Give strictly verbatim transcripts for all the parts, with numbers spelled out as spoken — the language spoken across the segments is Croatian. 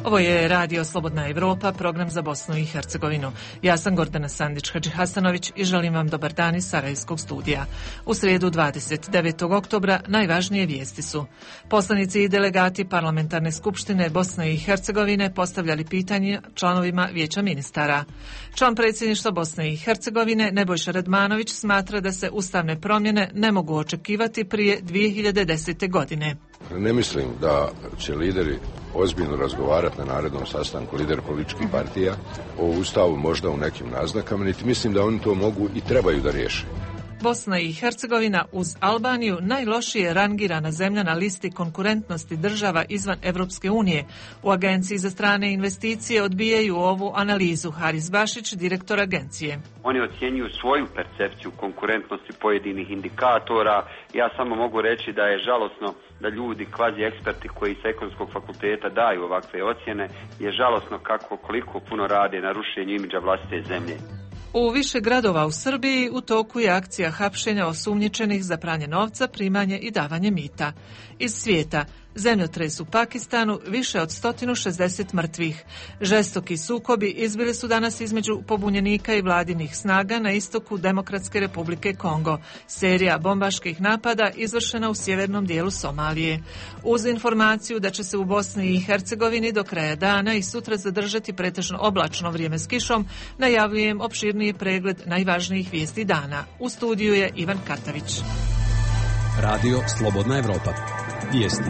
Ovo je Radio Slobodna Evropa, program za Bosnu i Hercegovinu. Ja sam Gordana Sandić-Hadžihasanović i želim vam dobar dan iz Sarajevskog studija. U srijedu dvadeset devetog oktobra najvažnije vijesti su: poslanici i delegati Parlamentarne skupštine Bosne i Hercegovine postavljali pitanje članovima Vijeća ministara. Član predsjedništva Bosne i Hercegovine Nebojša Radmanović smatra da se ustavne promjene ne mogu očekivati prije dvije hiljade desete. godine. Ne mislim da će lideri ozbiljno razgovarati na narednom sastanku, lideri političkih partija, o Ustavu možda u nekim naznakama, niti mislim da oni to mogu i trebaju da riješe. Bosna i Hercegovina uz Albaniju najlošije rangirana zemlja na listi konkurentnosti država izvan Evropske unije. U Agenciji za strane investicije odbijaju ovu analizu. Haris Bašić, direktor agencije. Oni ocjenjuju svoju percepciju konkurentnosti pojedinih indikatora. Ja samo mogu reći da je žalosno da ljudi, kvazi eksperti koji sa ekonomskog fakulteta daju ovakve ocjene, je žalosno kako koliko puno rade na rušenju imidža vlastite zemlje. U više gradova u Srbiji u toku je akcija hapšenja osumnjičenih za pranje novca, primanje i davanje mita. Iz svijeta: zemljotres u Pakistanu, više od sto šezdeset mrtvih. Žestoki sukobi izbili su danas između pobunjenika i vladinih snaga na istoku Demokratske Republike Kongo. Serija bombaških napada izvršena u sjevernom dijelu Somalije. Uz informaciju da će se u Bosni i Hercegovini do kraja dana i sutra zadržati pretežno oblačno vrijeme s kišom, najavljujem opširniji pregled najvažnijih vijesti dana. U studiju je Ivan Katavić. Radio Slobodna Evropa. Vijesti.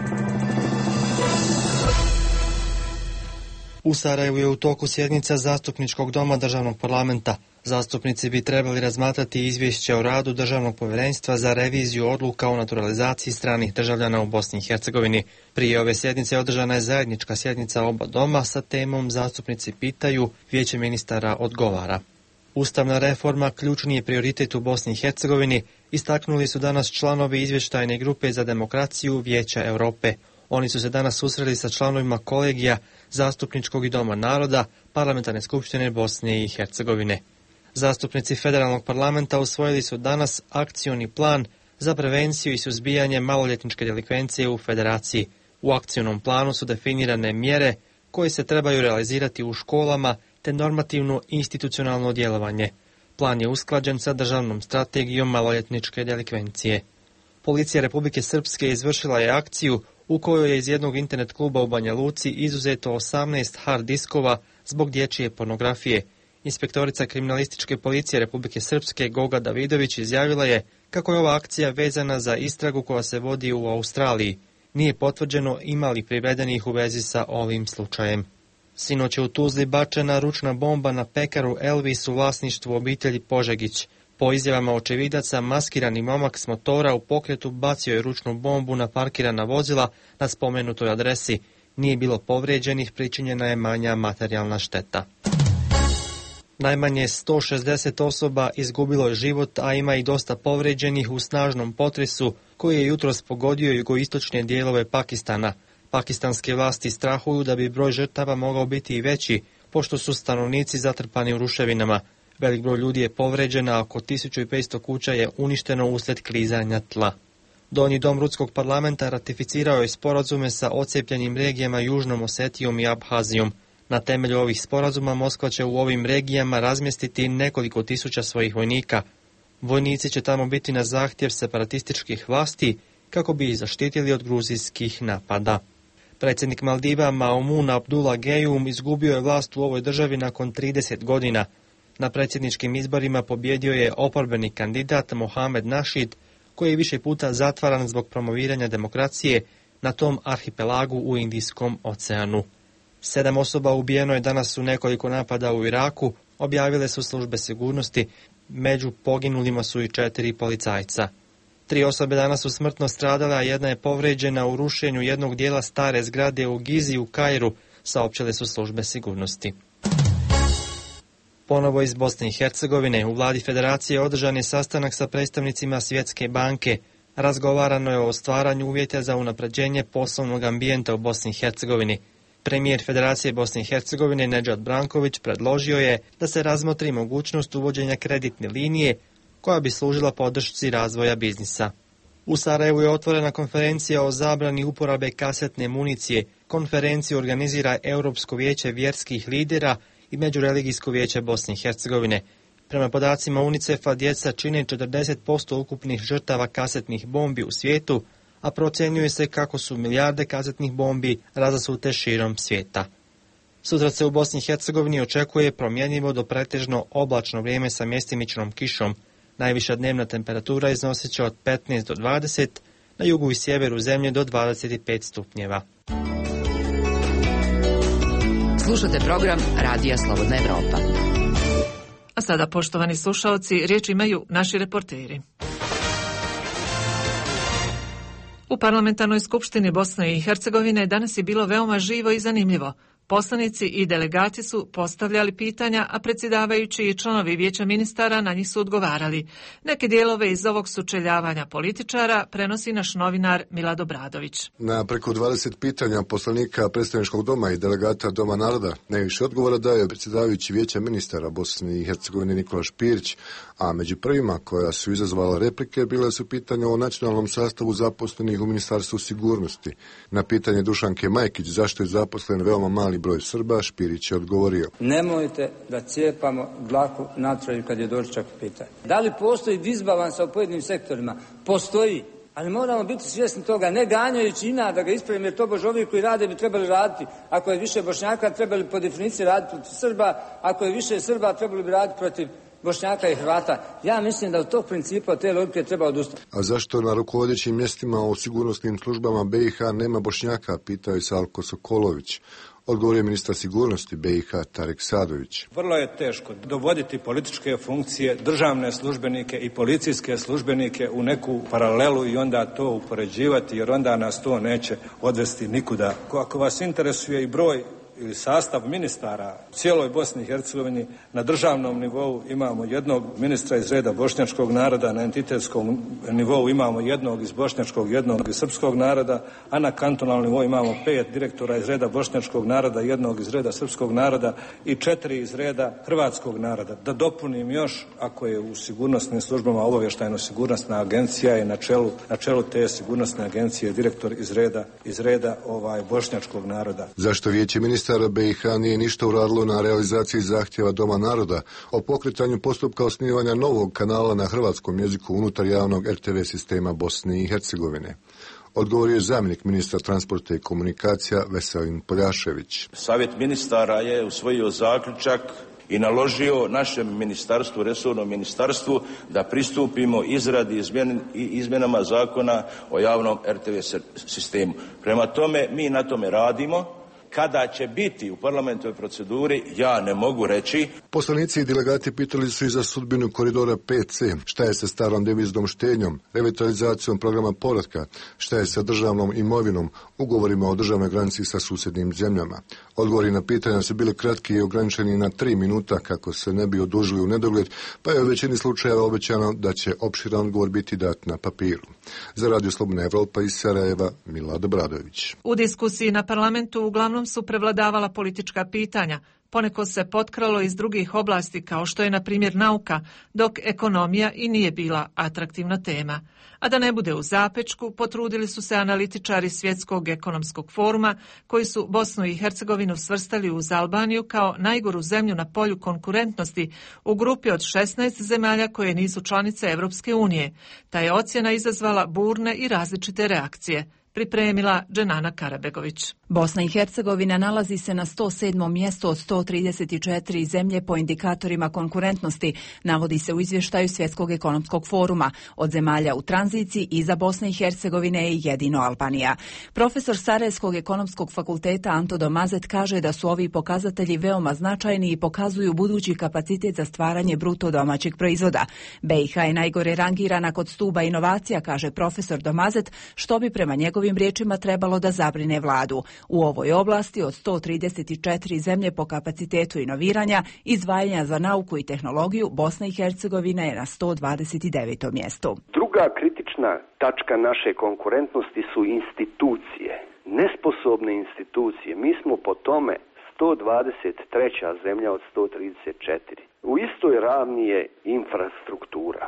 U Sarajevu je u toku sjednica Zastupničkog doma Državnog parlamenta. Zastupnici bi trebali razmatrati izvješće o radu Državnog povjerenstva za reviziju odluka o naturalizaciji stranih državljana u Bosni i Hercegovini. Prije ove sjednice održana je zajednička sjednica oba doma sa temom Zastupnici pitaju, Vijeće ministara odgovara. Ustavna reforma ključni je prioritet u Bosni i Hercegovini, istaknuli su danas članovi izvještajne grupe za demokraciju Vijeća Europe. Oni su se danas susreli sa članovima kolegija Zastupničkog i Doma naroda Parlamentarne skupštine Bosne i Hercegovine. Zastupnici federalnog parlamenta usvojili su danas akcioni plan za prevenciju i suzbijanje maloljetničke delikvencije u federaciji. U akcionom planu su definirane mjere koje se trebaju realizirati u školama te normativno institucionalno djelovanje. Plan je usklađen sa državnom strategijom maloljetničke delikvencije. Policija Republike Srpske izvršila je akciju u kojoj je iz jednog internet kluba u Banja Luci izuzeto osamnaest hard diskova zbog dječje pornografije. Inspektorica kriminalističke policije Republike Srpske Goga Davidović izjavila je kako je ova akcija vezana za istragu koja se vodi u Australiji. Nije potvrđeno ima li privedenih u vezi sa ovim slučajem. Sinoć je u Tuzli bačena ručna bomba na pekaru Elvis u vlasništvu obitelji Požegić. Po izjavama očevidaca, maskirani momak s motora u pokretu bacio je ručnu bombu na parkirana vozila na spomenutoj adresi. Nije bilo povrijeđenih, pričinjena je manja materijalna šteta. Najmanje sto šezdeset osoba izgubilo je život, a ima i dosta povrijeđenih u snažnom potresu koji je jutros pogodio jugoistočne dijelove Pakistana. Pakistanske vlasti strahuju da bi broj žrtava mogao biti i veći, pošto su stanovnici zatrpani u ruševinama. Velik broj ljudi je povrijeđen, a oko tisuću petsto kuća je uništeno uslijed klizanja tla. Donji dom Ruskog parlamenta ratificirao je sporazume sa odcijepljenim regijama Južnom Osetijom i Abhazijom. Na temelju ovih sporazuma Moskva će u ovim regijama razmjestiti nekoliko tisuća svojih vojnika. Vojnici će tamo biti na zahtjev separatističkih vlasti kako bi ih zaštitili od gruzijskih napada. Predsjednik Maldiva Maumoon Abdullah Gayoom izgubio je vlast u ovoj državi nakon trideset godina. Na predsjedničkim izborima pobjedio je oporbeni kandidat Mohamed Nasheed, koji je više puta zatvaran zbog promoviranja demokracije na tom arhipelagu u Indijskom oceanu. Sedam osoba ubijeno je danas u nekoliko napada u Iraku, objavile su službe sigurnosti, među poginulima su i četiri policajca. Tri osobe danas su smrtno stradale, a jedna je povrijeđena u rušenju jednog dijela stare zgrade u Gizi u Kairu, saopćile su službe sigurnosti. Ponovo iz Bosne i Hercegovine, u vladi federacije održan je sastanak sa predstavnicima Svjetske banke. Razgovarano je o stvaranju uvjeta za unapređenje poslovnog ambijenta u Bosni i Hercegovini. Premijer Federacije Bosne i Hercegovine Nedžad Branković predložio je da se razmotri mogućnost uvođenja kreditne linije koja bi služila podršci razvoja biznisa. U Sarajevu je otvorena konferencija o zabrani uporabe kasetne municije. Konferenciju organizira Europsko vijeće vjerskih lidera i Međureligijsko vijeće Bosne i Hercegovine. Prema podacima UNICEF-a djeca čine četrdeset posto ukupnih žrtava kasetnih bombi u svijetu, a procjenjuje se kako su milijarde kasetnih bombi razasute širom svijeta. Sutra se u Bosni i Hercegovini očekuje promjenjivo do pretežno oblačno vrijeme sa mjestimičnom kišom. Najviša dnevna temperatura iznosit će od petnaest do dvadeset, na jugu i sjeveru zemlje do dvadeset pet stupnjeva. Slušate program Radija Slobodna Evropa. A sada, poštovani slušaoci, riječ imaju naši reporteri. U Parlamentarnoj skupštini Bosne i Hercegovine danas je bilo veoma živo i zanimljivo. Poslanici i delegati su postavljali pitanja, a predsjedavajući i članovi vijeća ministara na njih su odgovarali. Neke dijelove iz ovog sučeljavanja političara prenosi naš novinar Milad Obradović. Na preko dvadeset pitanja poslanika predstavničkog doma i delegata Doma naroda najviše odgovora daje predsjedavajući vijeća ministara Bosne i Hercegovine Nikola Špirić, a među prvima koja su izazvala replike bile su pitanja o nacionalnom sastavu zaposlenih u Ministarstvu sigurnosti. Na pitanje Dušanke Majkić zašto je zaposlen veoma mali broj Srba, Špirić je odgovorio: nemojte da cijepamo dlaku na trolju kad je doručak u pitanju. Da li postoji disbalansa u pojedinim sektorima? Postoji. Ali moramo biti svjesni toga, ne ganjajući ina da ga ispravimo, jer to bož ovi koji rade bi trebali raditi. Ako je više Bošnjaka, trebali po definiciji raditi protiv Srba, ako je više Srba, trebali bi raditi protiv Bošnjaka i Hrvata. Ja mislim da od tog principa, te logike treba odustati. A zašto na rukovodećim mjestima u sigurnosnim službama B i H nema Bošnjaka, pitao je Salko Sokolović. Odgovor je ministar sigurnosti B i H Tarek Sadović. Vrlo je teško dovoditi političke funkcije, državne službenike i policijske službenike u neku paralelu i onda to upoređivati, jer onda nas to neće odvesti nikuda. Ako vas interesuje i broj ili sastav ministara u cijeloj Bosni i Hercegovini, na državnom nivou imamo jednog ministra iz reda bošnjačkog naroda, na entitetskom nivou imamo jednog iz bošnjačkog, jednog iz srpskog naroda, a na kantonalnom nivou imamo pet direktora iz reda bošnjačkog naroda, jednog iz reda srpskog naroda i četiri iz reda hrvatskog naroda. Da dopunim još, ako je u sigurnosnim službama obavještajno-sigurnosna agencija i na čelu, na čelu te sigurnosne agencije direktor iz reda, iz reda ovaj, bošnjačkog naroda. Zašto vijeće ministara B i H nije ništa uradilo na realizaciji zahtjeva Doma naroda o pokretanju postupka osnivanja novog kanala na hrvatskom jeziku unutar javnog R T V sistema Bosne i Hercegovine? Odgovorio je zamjenik ministra transporta i komunikacija Veselin Poljašević. Savjet ministara je usvojio zaključak i naložio našem ministarstvu, resornom ministarstvu, da pristupimo izradi izmjen, izmjenama zakona o javnom R T V sistemu. Prema tome, mi na tome radimo. Kada će biti u parlamentovoj proceduri, ja ne mogu reći. Poslanici i delegati pitali su i za sudbinu koridora pet C, šta je sa starom deviznom štednjom, revitalizacijom programa povratka, šta je sa državnom imovinom, ugovorima o državnoj granici sa susjednim zemljama. Odgovori na pitanja su bili kratki i ograničeni na tri minuta kako se ne bi odužili u nedogled, pa je u većini slučajeva obećano da će opširan odgovor biti dat na papiru. Za Radio Slobodna Evropa iz Sarajeva, Milad Obradović. U diskusiji na parlamentu uglavnom su prevladavala politička pitanja. Poneko se potkralo iz drugih oblasti kao što je na primjer nauka, dok ekonomija i nije bila atraktivna tema. A da ne bude u zapečku, potrudili su se analitičari Svjetskog ekonomskog foruma koji su Bosnu i Hercegovinu svrstali uz Albaniju kao najgoru zemlju na polju konkurentnosti u grupi od šesnaest zemalja koje nisu članice Evropske unije. Ta je ocjena izazvala burne i različite reakcije. Pripremila Dženana Karabegović. Bosna i Hercegovina nalazi se na sto sedmom mjestu od sto trideset četiri zemlje po indikatorima konkurentnosti, navodi se u izvještaju Svjetskog ekonomskog foruma. Od zemalja u tranziciji iza Bosne i Hercegovine je jedino Albanija. Profesor Sarajevskog ekonomskog fakulteta Anto Domazet kaže da su ovi pokazatelji veoma značajni i pokazuju budući kapacitet za stvaranje bruto domaćeg proizvoda. B i H je najgore rangirana kod stuba inovacija, kaže profesor Domazet, što bi prema njegovim riječima trebalo da zabrine vladu. U ovoj oblasti od sto trideset četiri zemlje po kapacitetu inoviranja, izdvajanja za nauku i tehnologiju, Bosna i Hercegovina je na sto dvadeset devetom mjestu. Druga kritična tačka naše konkurentnosti su institucije, nesposobne institucije. Mi smo po tome sto dvadeset treća zemlja od sto trideset četiri. U istoj ravni je infrastruktura.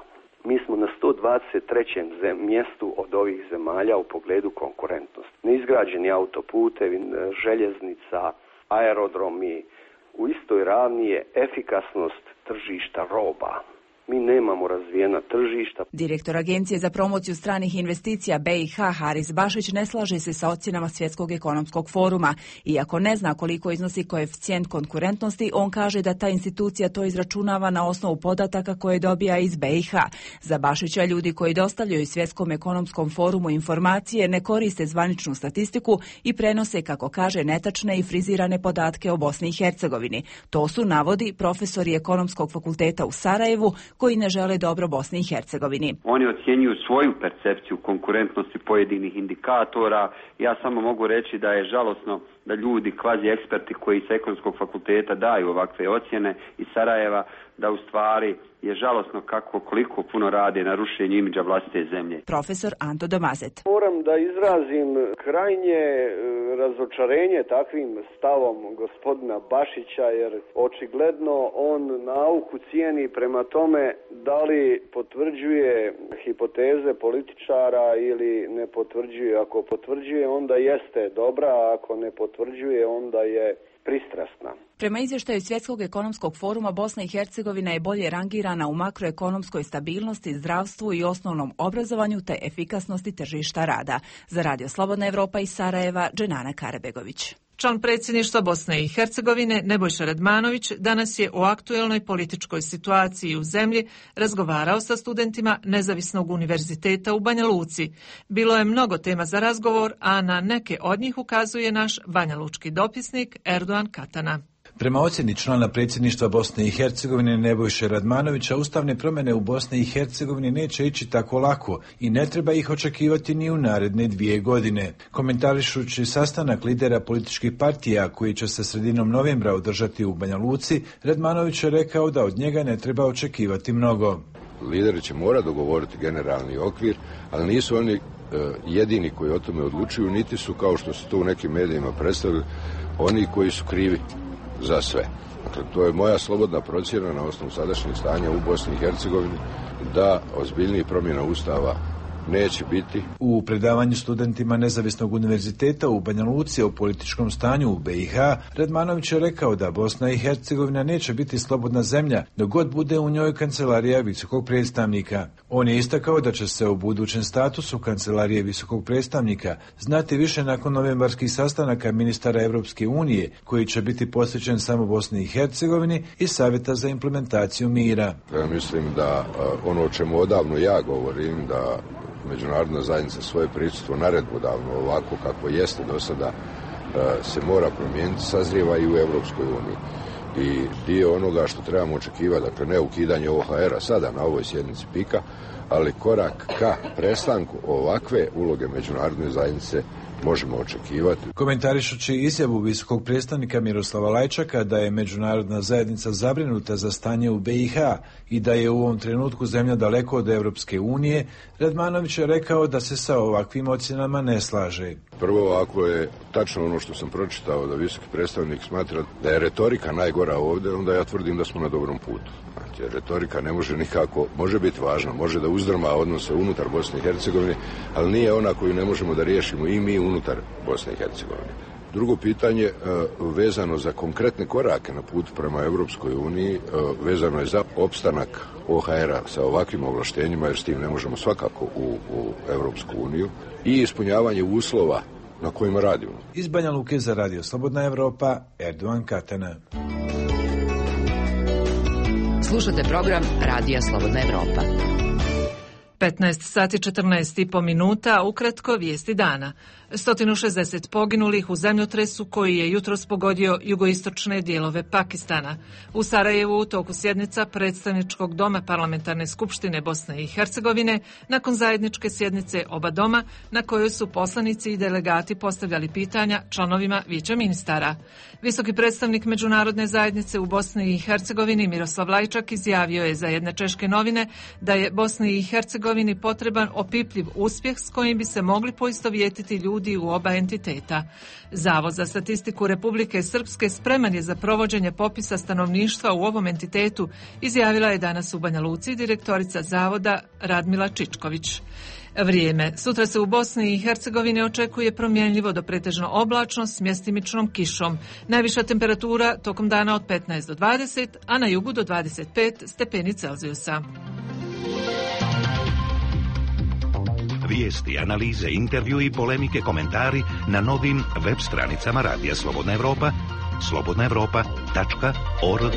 Mi smo na sto dvadeset trećem mjestu od ovih zemalja u pogledu konkurentnosti. Neizgrađeni autoputevi, željeznica, aerodromi, u istoj ravni je efikasnost tržišta roba. Mi nemamo razvijena tržišta. Direktor Agencije za promociju stranih investicija B i H Haris Bašić ne slaže se sa ocjenama Svjetskog ekonomskog foruma. Iako ne zna koliko iznosi koeficijent konkurentnosti, on kaže da ta institucija to izračunava na osnovu podataka koje dobija iz B i H. Za Bašića ljudi koji dostavljaju Svjetskom ekonomskom forumu informacije ne koriste zvaničnu statistiku i prenose, kako kaže, netačne i frizirane podatke o Bosni i Hercegovini. To su, navodi, profesori Ekonomskog fakulteta u Sarajevu, koji ne žele dobro Bosni i Hercegovini. Oni ocjenjuju svoju percepciju konkurentnosti pojedinih indikatora. Ja samo mogu reći da je žalosno da ljudi, kvazi eksperti koji sa Ekonomskog fakulteta daju ovakve ocjene iz Sarajeva, da u stvari je žalosno kako koliko puno rade na rušenju imidža vlastite zemlje. Profesor Anto Domazet. Moram da izrazim krajnje razočarenje takvim stavom gospodina Bašića, jer očigledno on nauku cijeni prema tome da li potvrđuje hipoteze političara ili ne potvrđuje. Ako potvrđuje, onda jeste dobra, a ako ne potvrđuje, onda je pristrasna. Prema izvještaju Svjetskog ekonomskog foruma, Bosna i Hercegovina je bolje rangirana u makroekonomskoj stabilnosti, zdravstvu i osnovnom obrazovanju te efikasnosti tržišta rada. Za Radio Slobodna Evropa iz Sarajeva, Dženana Karabegović. Član predsjedništva Bosne i Hercegovine Nebojša Radmanović danas je o aktuelnoj političkoj situaciji u zemlji razgovarao sa studentima Nezavisnog univerziteta u Banja Luci. Bilo je mnogo tema za razgovor, a na neke od njih ukazuje naš banjalučki dopisnik Erdogan Katana. Prema ocjeni člana predsjedništva Bosne i Hercegovine Nebojše Radmanovića, ustavne promjene u Bosni i Hercegovini neće ići tako lako i ne treba ih očekivati ni u naredne dvije godine. Komentarišući sastanak lidera političkih partija koji će se sredinom novembra održati u Banja Luci, Radmanović je rekao da od njega ne treba očekivati mnogo. Lideri će morati dogovoriti generalni okvir, ali nisu oni e, jedini koji o tome odlučuju, niti su, kao što su to u nekim medijima predstavili, oni koji su krivi za sve. Dakle, to je moja slobodna procjena na osnovu sadašnjeg stanja u Bosni i Hercegovini da ozbiljnijih promjena Ustava neće biti. U predavanju studentima Nezavisnog univerziteta u Banja Luci o političkom stanju u B i H, Radmanović je rekao da Bosna i Hercegovina neće biti slobodna zemlja dok god bude u njoj kancelarija visokog predstavnika. On je istakao da će se o budućem statusu kancelarije visokog predstavnika znati više nakon novembarskih sastanaka ministara Europske unije, koji će biti posvećen samo Bosni i Hercegovini i Savjeta za implementaciju mira. Ja mislim da ono o čemu odavno ja govorim, da međunarodna zajednica svoje prisustvo naredbodavno ovako kako jeste do sada se mora promijeniti, sazrijeva i u Europskoj uniji. I dio onoga što trebamo očekivati, dakle ne ukidanje O H R-a sada na ovoj sjednici pika, ali korak ka prestanku ovakve uloge međunarodne zajednice možemo očekivati. Komentarišući izjavu visokog predstavnika Miroslava Lajčaka da je međunarodna zajednica zabrinuta za stanje u B i H i da je u ovom trenutku zemlja daleko od Europske unije, Radmanović je rekao da se sa ovakvim ocjenama ne slaže. Prvo, ako je tačno ono što sam pročitao da visoki predstavnik smatra da je retorika najgora ovdje, onda ja tvrdim da smo na dobrom putu. Znači, retorika ne može nikako, može biti važna, može da uzdrma odnose unutar Bosne i Hercegovine, ali nije ona koju ne možemo da riješimo i mi unutar Bosne i Hercegovine. Drugo pitanje vezano za konkretne korake na putu prema Europskoj uniji, vezano je za opstanak O H R-a sa ovakvim ovlaštenjima, jer s tim ne možemo svakako u, u Europsku uniju, i ispunjavanje uslova na kojima radimo. Iz Banja Luke za Radio Slobodna Evropa, Erdogan Katana. Slušate program Radija Slobodna Evropa. petnaest sati četrnaest i po minuta, ukratko vijesti dana. sto šezdeset poginulih u zemljotresu koji je jutros pogodio jugoistočne dijelove Pakistana. U Sarajevu u toku sjednica predstavničkog doma Parlamentarne skupštine Bosne i Hercegovine nakon zajedničke sjednice oba doma na kojoj su poslanici i delegati postavljali pitanja članovima vijeća ministara. Visoki predstavnik međunarodne zajednice u Bosni i Hercegovini Miroslav Lajčak izjavio je za jedne češke novine da je Bosni i Hercegovini potreban opipljiv uspjeh s kojim bi se mogli poistovjetiti ljudi ljudi u oba entiteta. Zavod za statistiku Republike Srpske spreman je za provođenje popisa stanovništva u ovom entitetu, izjavila je danas u Banja Luci direktorica zavoda Radmila Čičković. Vrijeme. Sutra se u Bosni i Hercegovini očekuje promjenljivo do pretežno oblačno s mjestimičnom kišom. Najviša temperatura tokom dana od petnaest do dvadeset, a na jugu do dvadeset pet stepeni Celzijusa. Vijesti, analize, intervju i polemike, komentari na novim web stranicama Radija Slobodna Evropa, slobodna evropa tačka org.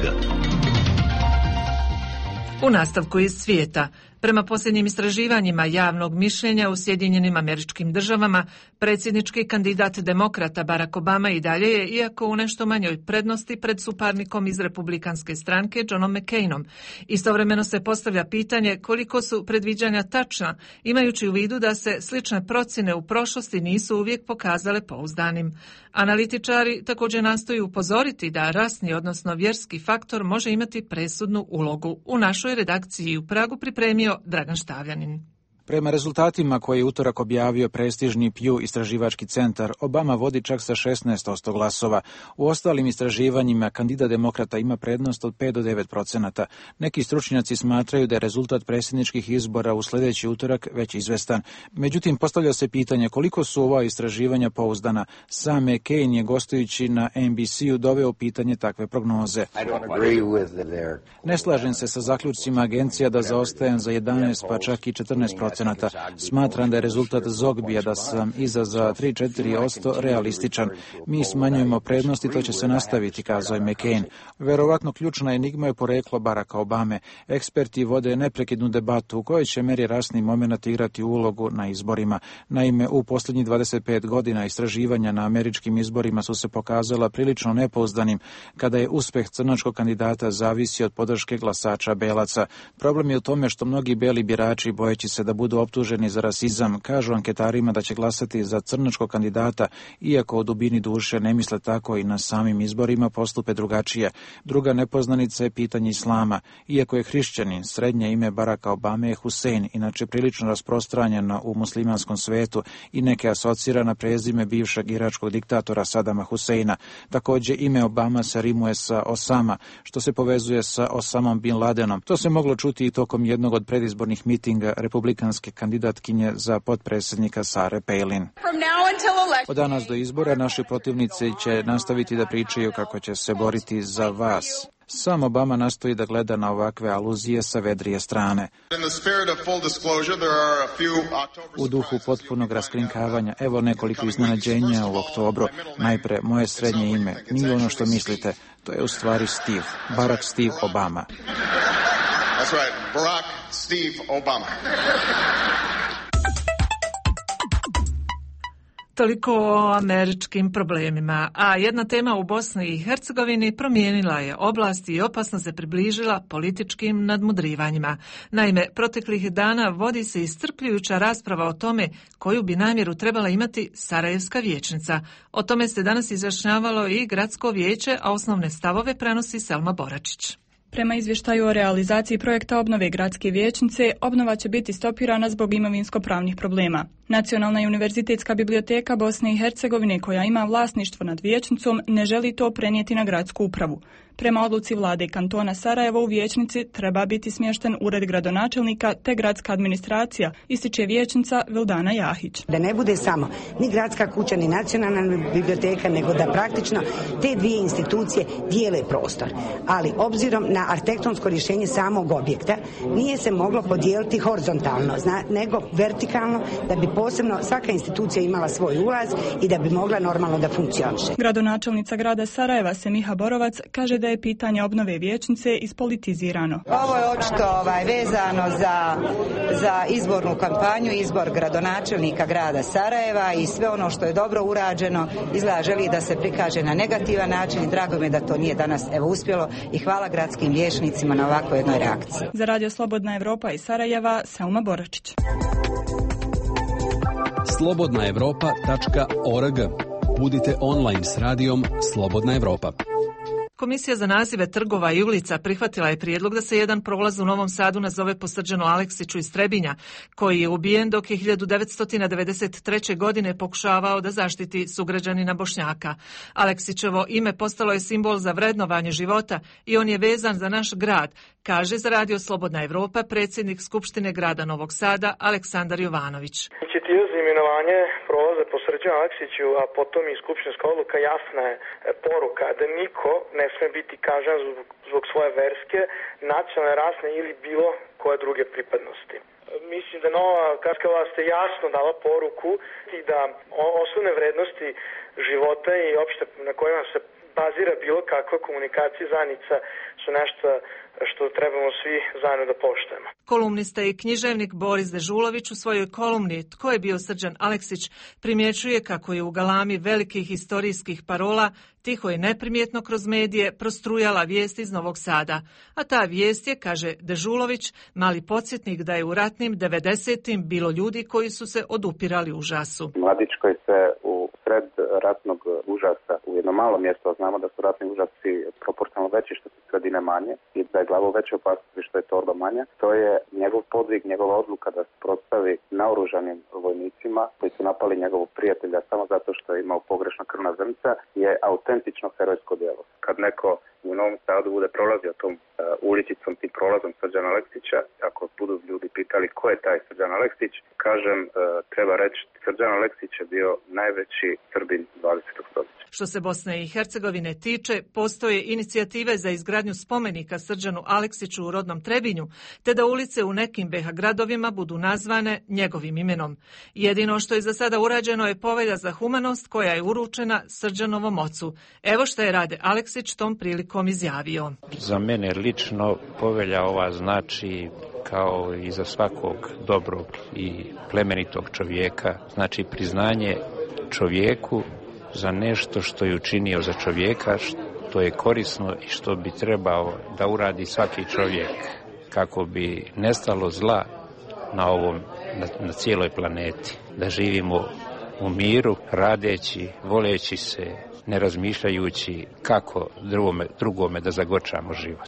U nastavku iz svijeta. Prema posljednjim istraživanjima javnog mišljenja u Sjedinjenim Američkim Državama, predsjednički kandidat demokrata Barack Obama i dalje je, iako u nešto manjoj prednosti, pred suparnikom iz republikanske stranke Johnom McCainom. Istovremeno se postavlja pitanje koliko su predviđanja tačna, imajući u vidu da se slične procjene u prošlosti nisu uvijek pokazale pouzdanim. Analitičari također nastoji upozoriti da rasni, odnosno vjerski faktor može imati presudnu ulogu. U našoj redakciji u Pragu pripremio Dragan Štavljanin. Prema rezultatima koje je utorak objavio prestižni Pew istraživački centar, Obama vodi čak sa šesnaest posto glasova. U ostalim istraživanjima kandidat demokrata ima prednost od pet do devet procenata. Neki stručnjaci smatraju da je rezultat predsjedničkih izbora u sljedeći utorak već izvestan. Međutim, postavlja se pitanje koliko su ova istraživanja pouzdana. Sam McCain je gostujući na N B C-u doveo pitanje takve prognoze. Ne slažem se sa zaključcima agencija da zaostajem za jedanaest pa čak i četrnaest procenata. Smatram da je rezultat Zogbija da sam iza za tri do četiri posto realističan. Mi smanjujemo prednost i to će se nastaviti, kazao je McCain. Verovatno ključna enigma je poreklo Baracka Obame. Eksperti vode neprekidnu debatu u kojoj će meri rasni moment igrati ulogu na izborima. Naime, u posljednjih dvadeset pet godina istraživanja na američkim izborima su se pokazala prilično nepouzdanim kada je uspeh crnačkog kandidata zavisi od podrške glasača belaca. Problem je u tome što mnogi beli birači, bojeći se da budu optuženi za rasizam, kažu anketarima da će glasati za crnačkog kandidata, iako u dubini duše ne misle tako i na samim izborima postupe drugačije. Druga nepoznanica je pitanje islama. Iako je hrišćanin, srednje ime Baracka Obame je Husein, inače prilično rasprostranjeno u muslimanskom svetu i neke asocira na prezime bivšeg iračkog diktatora Sadama Huseina. Također ime Obama se rimuje sa Osama, što se povezuje sa Osamom bin Ladenom. To se moglo čuti i tokom jednog od predizbornih mitinga republikanske kandidatkinje za potpredsjednika Sare Palin. Od danas do izbora naši protivnici će nastaviti da pričaju kako će se boriti za vas. Sam Obama nastoji da gleda na ovakve aluzije sa vedrije strane. U duhu potpunog raskrinkavanja, evo nekoliko iznenađenja u oktobru. Najpre, moje srednje ime nije ono što mislite, to je u stvari Steve, Barack Steve Obama. That's right, Barack Steve Obama. Toliko o američkim problemima, a jedna tema u Bosni i Hercegovini promijenila je oblast i opasno se približila političkim nadmudrivanjima. Naime, proteklih dana vodi se iscrpljujuća rasprava o tome koju bi namjeru trebala imati Sarajevska vijećnica. O tome se danas izjašnjavalo i gradsko vijeće, a osnovne stavove prenosi Selma Boračić. Prema izvještaju o realizaciji projekta obnove gradske vijećnice, obnova će biti stopirana zbog imovinsko-pravnih problema. Nacionalna i univerzitetska biblioteka Bosne i Hercegovine, koja ima vlasništvo nad vijećnicom, ne želi to prenijeti na gradsku upravu. Prema odluci vlade kantona Sarajevo u vijećnici treba biti smješten ured gradonačelnika te gradska administracija, ističe vijećnica Vildana Jahić. Da ne bude samo ni gradska kuća ni nacionalna biblioteka, nego da praktično te dvije institucije dijele prostor. Ali obzirom na arhitektonsko rješenje samog objekta nije se moglo podijeliti horizontalno, zna, nego vertikalno, da bi posebno svaka institucija imala svoj ulaz i da bi mogla normalno da funkcioniše. Gradonačelnica grada Sarajeva Semiha Borovac kaže da je pitanje obnove vijećnice ispolitizirano. Ovo je očito ovaj, vezano za, za izbornu kampanju, izbor gradonačelnika grada Sarajeva i sve ono što je dobro urađeno izgleda želi da se prikaže na negativan način i drago mi je da to nije danas evo uspjelo i hvala gradskim vijećnicima na ovakvoj jednoj reakciji. Za Radio Slobodna Evropa iz Sarajeva, Selma Boračić. slobodna evropa tačka org. Budite online s radijom Slobodna Evropa. Komisija za nazive trgova i ulica prihvatila je prijedlog da se jedan prolaz u Novom Sadu nazove po Srđanu Aleksiću iz Trebinja, koji je ubijen dok je hiljadu devetsto devedeset treće. godine pokušavao da zaštiti sugrađanina Bošnjaka. Aleksićevo ime postalo je simbol za vrednovanje života i on je vezan za naš grad, kaže za Radio Slobodna Evropa predsjednik Skupštine grada Novog Sada Aleksandar Jovanović. Inicijativa za imenovanje prolaza po Srđanu Aleksiću, a potom i skupštinska odluka jasna je poruka da niko ne sme biti kažnjen zbog, zbog svoje verske, nacionalne, rasne ili bilo koje druge pripadnosti. Mislim da nova gradska vlast je jasno dala poruku i da osnovne vrednosti života i opšte na kojima se bazira bilo kakva komunikacija zajednica su nešto što trebamo svi zajedno da poštujemo. Kolumnista i književnik Boris Dežulović u svojoj kolumni Tko je bio Srđan Aleksić primjećuje kako je u galami velikih historijskih parola tiho i neprimjetno kroz medije prostrujala vijest iz Novog Sada. A ta vijest je, kaže Dežulović, mali podsjetnik da je u ratnim devedesetim bilo ljudi koji su se odupirali užasu. Mladić koji se u sred ratnog užasa u jedno malo mjesto, znamo da su ratni užasi proporcionalno veći što su sredine manje i da je glavo veće opasnosti što je torba manja. To je njegov podvig, njegova odluka da se prostavi naoružanim vojnicima koji su napali njegovog prijatelja samo zato što je imao pogrešna krvna zrnca je autentično herojsko djelo. Kad neko u Novom Sadu bude prolazio tom uh, uličicom, tim prolazom Srđana Aleksića, ako budu ljudi pitali ko je taj Srđan Aleksić, kažem, uh, treba reći Srđan Aleksić je bio najveći Srbin dvadesetog stoljeća. Što se Bosne i Hercegovine tiče, postoje inicijative za izgradnju spomenika Srđanu Aleksiću u rodnom Trebinju, te da ulice u nekim be ha gradovima budu nazvane njegovim imenom. Jedino što je za sada urađeno je povelja za humanost koja je uručena Srđanovom ocu. Evo što je Rade Aleksić tom prilikom izjavio. Za mene lično povelja ova znači, kao i za svakog dobrog i plemenitog čovjeka, znači priznanje čovjeku za nešto što je učinio za čovjeka, što je korisno i što bi trebao da uradi svaki čovjek kako bi nestalo zla na ovom, na, na cijeloj planeti. Da živimo u miru, radeći, voleći se, ne razmišljajući kako drugome, drugome da zagorčamo život.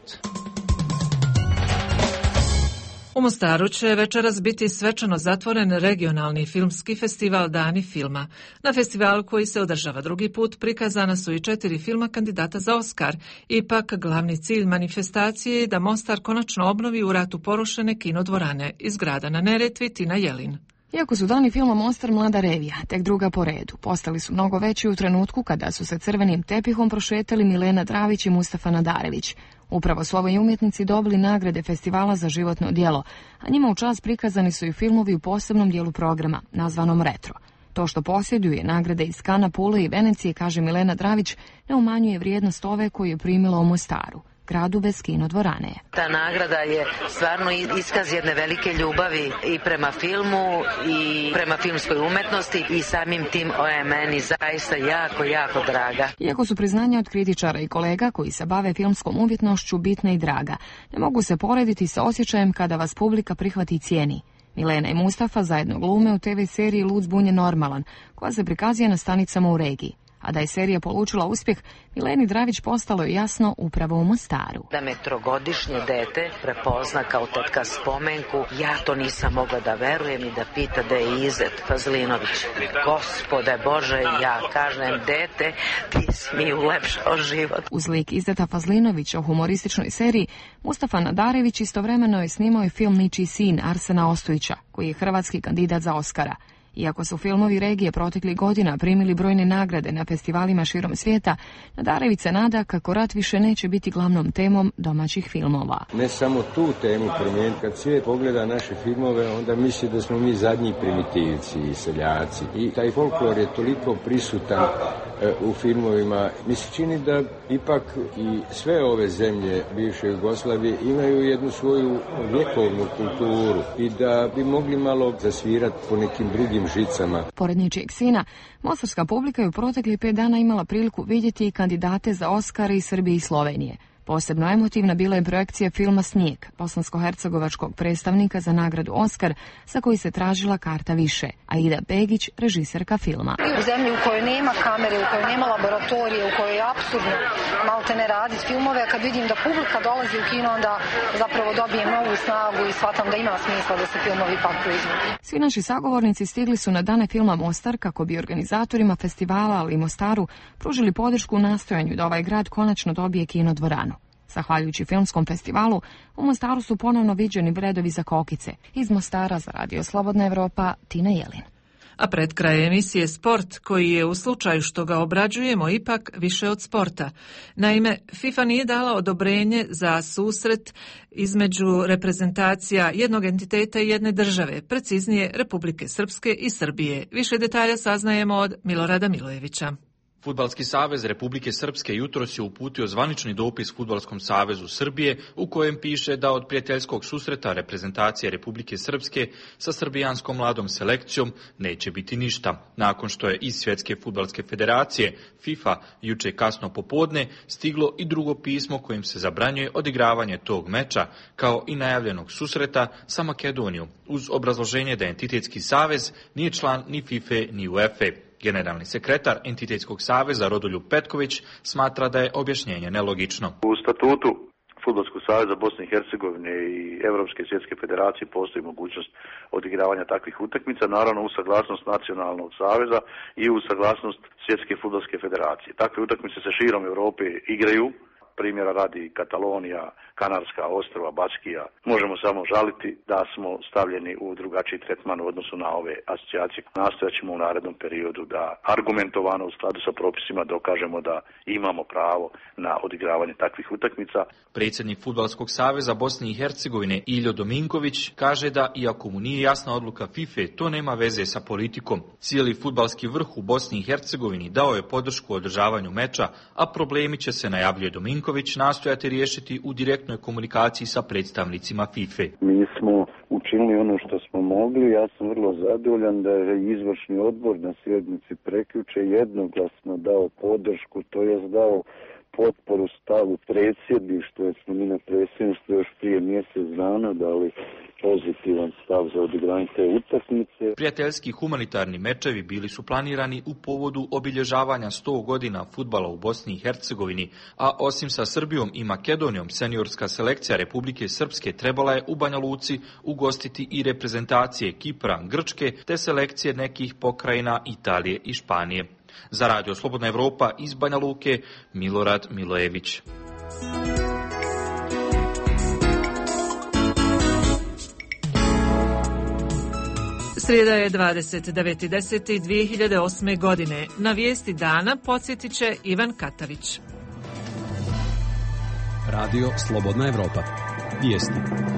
U Mostaru će večeras biti svečano zatvoren regionalni filmski festival Dani filma. Na festivalu koji se održava drugi put prikazana su i četiri filma kandidata za Oskar. Ipak glavni cilj manifestacije je da Mostar konačno obnovi u ratu porušene kinodvorane. Iz grada na Neretvi Tina Jelin. Iako su Dani filma Mostar mlada revija, tek druga po redu, postali su mnogo veći u trenutku kada su se crvenim tepihom prošetali Milena Dravić i Mustafa Nadarević. Upravo su ovi umjetnici dobili nagrade festivala za životno djelo, a njima u čast prikazani su i filmovi u posebnom dijelu programa, nazvanom Retro. To što posjeduje nagrade iz Kana, Pule i Venecije, kaže Milena Dravić, ne umanjuje vrijednost ove koju je primila u Mostaru, gradu bez kinodvorane. Ta nagrada je stvarno iskaz jedne velike ljubavi i prema filmu i prema filmskoj umetnosti i samim tim o je meni zaista jako, jako draga. Iako su priznanja od kritičara i kolega koji se bave filmskom umjetnošću bitna i draga, ne mogu se porediti sa osjećajem kada vas publika prihvati i cijeni. Milena i Mustafa zajedno glume u te ve seriji Lud zbunje normalan, koja se prikazuje na stanicama u regiji. A da je serija polučila uspjeh, Mileni Dravić postalo je jasno upravo u Mostaru. Da me trogodišnje dete prepozna kao tetka Spomenku, ja to nisam mogla da verujem i da pita da je Izet Fazlinović. Gospode Bože, ja kažem, dete, ti si mi ulepšao život. Uz lik Izeta Fazlinovića u humorističnoj seriji, Mustafa Nadarević istovremeno je snimao i film Ničiji sin Arsena Ostojića, koji je hrvatski kandidat za Oskara. Iako su filmovi regije proteklih godina primili brojne nagrade na festivalima širom svijeta, Nadarević se nada kako rat više neće biti glavnom temom domaćih filmova. Ne samo tu temu promijeniti, kad svijet pogleda naše filmove, onda misli da smo mi zadnji primitivci i seljaci. I taj folklor je toliko prisutan e, u filmovima. Mi se čini da ipak i sve ove zemlje bivše Jugoslavije imaju jednu svoju vjekovnu kulturu i da bi mogli malo zasvirati po nekim drugim žicama. Pored ničijeg sina, mostarska publika je u proteklih pet dana imala priliku vidjeti i kandidate za Oskar iz Srbije i Slovenije. Posebno emotivna bila je projekcija filma Snijeg, bosansko-hercegovačkog predstavnika za nagradu Oskar, sa koji se tražila karta više. Aida Begić, režiserka filma. U zemlji u kojoj nema kamere, u kojoj nema laboratorije, u kojoj je apsurdno malte ne raditi filmove, kad vidim da publika dolazi u kino, onda zapravo dobijem novu snagu i shvatam da ima smisla da se filmovi ipak proizvode. Svi naši sagovornici stigli su na dane filma Mostar kako bi organizatorima festivala, ali i Mostaru, pružili podršku u nastojanju da ovaj grad konačno dobije kinodvoranu. Zahvaljujući filmskom festivalu, u Mostaru su ponovno viđeni redovi za kokice. Iz Mostara za Radio Slobodna Evropa, Tina Jelin. A pred kraj emisije Sport, koji je u slučaju što ga obrađujemo ipak više od sporta. Naime, FIFA nije dala odobrenje za susret između reprezentacija jednog entiteta i jedne države, preciznije Republike Srpske i Srbije. Više detalja saznajemo od Milorada Milojevića. Fudbalski savez Republike Srpske jutros je uputio zvanični dopis Fudbalskom savezu Srbije u kojem piše da od prijateljskog susreta reprezentacije Republike Srpske sa srbijanskom mladom selekcijom neće biti ništa. Nakon što je iz Svjetske fudbalske federacije FIFA juče kasno popodne stiglo i drugo pismo kojim se zabranjuje odigravanje tog meča kao i najavljenog susreta sa Makedonijom uz obrazloženje da entitetski savez nije član ni FIFA ni UEFA. Generalni sekretar Entitetskog saveza Rodoljub Petković smatra da je objašnjenje nelogično. U statutu Fudbalskog saveza Bosne i Hercegovine i Europske svjetske federacije postoji mogućnost odigravanja takvih utakmica, naravno uz saglasnost Nacionalnog saveza i uz saglasnost Svjetske fudbalske federacije. Takve utakmice se širom Europe igraju, primjera radi Katalonija, Kanarska ostrva, Baskija. Možemo samo žaliti da smo stavljeni u drugačiji tretman u odnosu na ove asocijacije. Nastojat ćemo u narednom periodu da argumentovano u skladu sa propisima dokažemo da imamo pravo na odigravanje takvih utakmica. Predsjednik Fudbalskog saveza Bosne i Hercegovine Iljo Dominković kaže da iako mu nije jasna odluka FIFA, to nema veze sa politikom. Cijeli fudbalski vrh u Bosni i Hercegovini dao je podršku održavanju meča, a problemi će se, najavljuje Dominković, nastojati riješiti u direktnoj komunikaciji sa predstavnicima FIFA. Mi smo učinili ono što smo mogli. Ja sam vrlo zadovoljan da je izvršni odbor na sjednici prekjuče jednoglasno dao podršku, to je dao potporu stavu predsjedništva, jer smo mi na predsjedništvu još prije mjesec dana dali pozitivan stav za odigranje te utakmice. Prijateljski humanitarni mečevi bili su planirani u povodu obilježavanja sto godina fudbala u Bosni i Hercegovini, a osim sa Srbijom i Makedonijom, seniorska selekcija Republike Srpske trebala je u Banja Luci ugostiti i reprezentacije Kipra, Grčke, te selekcije nekih pokrajina Italije i Španije. Za Radio Slobodna Evropa iz Banja Luke, Milorad Milojević. Srijeda je dvadeset deveti deseti dvije hiljade osme. godine. Na vijesti dana podsjetit će Ivan Katavić. Radio Slobodna Evropa. Vijesti.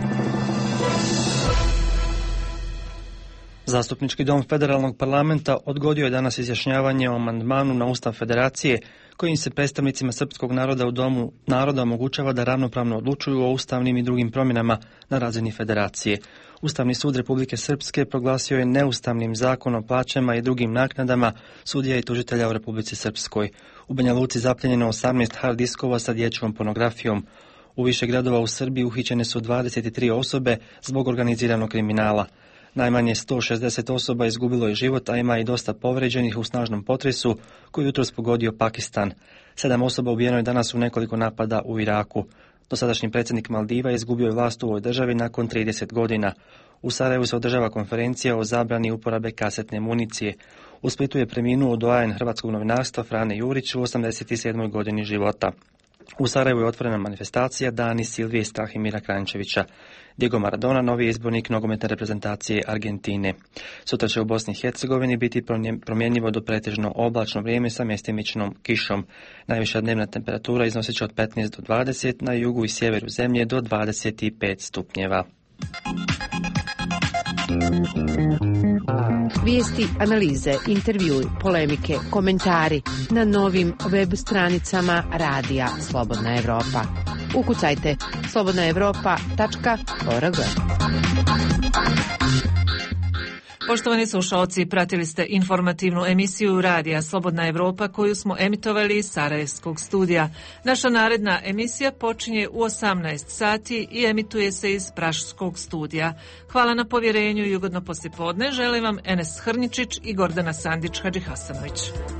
Zastupnički dom Federalnog parlamenta odgodio je danas izjašnjavanje o amandmanu na Ustav Federacije, kojim se predstavnicima srpskog naroda u Domu naroda omogućava da ravnopravno odlučuju o ustavnim i drugim promjenama na razini Federacije. Ustavni sud Republike Srpske proglasio je neustavnim zakon o plaćama i drugim naknadama sudija i tužitelja u Republici Srpskoj. U Banja Luci zapljenjeno osamnaest hard diskova sa dječjom pornografijom. U više gradova u Srbiji uhićene su dvadeset tri osobe zbog organiziranog kriminala. Najmanje sto šezdeset osoba izgubilo je život, a ima i dosta povređenih u snažnom potresu koji jutros pogodio Pakistan. Sedam osoba ubijeno je danas u nekoliko napada u Iraku. Dosadašnji predsjednik Maldiva izgubio je vlast u ovoj državi nakon trideset godina. U Sarajevu se održava konferencija o zabrani uporabe kasetne municije. U Splitu je preminuo doajen hrvatskog novinarstva Frane Jurić u osamdeset sedmoj godini života. U Sarajevu je otvorena manifestacija Dani Silvije Strahimira Kranjčevića. Diego Maradona, novi izbornik nogometne reprezentacije Argentine. Sutra će u Bosni i Hercegovini biti promjenjivo do pretežno oblačno vrijeme sa mjestimičnom kišom. Najviša dnevna temperatura iznosit će od petnaest do dvadeset, na jugu i sjeveru zemlje do dvadeset pet stupnjeva. Vijesti, analize, intervjui, polemike, komentari na novim web stranicama Radija Slobodna Evropa. Ukucajte slobodna evropa tačka org. Poštovani slušalci, pratili ste informativnu emisiju Radija Slobodna Evropa koju smo emitovali iz Sarajevskog studija. Naša naredna emisija počinje u osamnaest sati i emituje se iz Praškog studija. Hvala na povjerenju i ugodno poslijepodne. Želim vam Enes Hrničić i Gordana Sandić Hadžihasanović.